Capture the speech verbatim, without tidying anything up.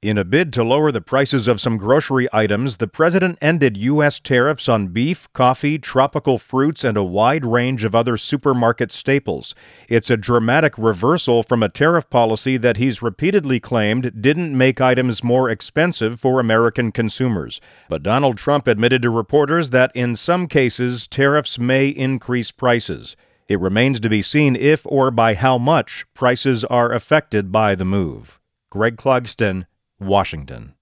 In a bid to lower the prices of some grocery items, the president ended U S tariffs on beef, coffee, tropical fruits, and a wide range of other supermarket staples. It's a dramatic reversal from a tariff policy that he's repeatedly claimed didn't make items more expensive for American consumers. But Donald Trump admitted to reporters that in some cases, tariffs may increase prices. It remains to be seen if or by how much prices are affected by the move. Greg Clugston, Washington.